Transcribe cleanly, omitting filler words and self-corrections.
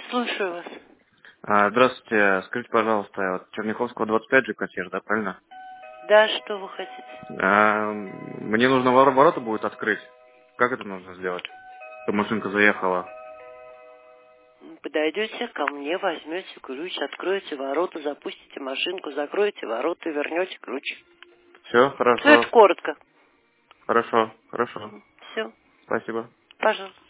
Слушаю вас. Здравствуйте. Скажите, пожалуйста, вот Черняховского 25 же консьерж, да, правильно? Да, что вы хотите? Мне нужно ворота будет открыть. Как это нужно сделать? Чтобы машинка заехала. Подойдете ко мне, возьмете ключ, откроете ворота, запустите машинку, закроете ворота и вернете ключ. Все, Все это хорошо. коротко. Хорошо, хорошо. Все, Спасибо. пожалуйста.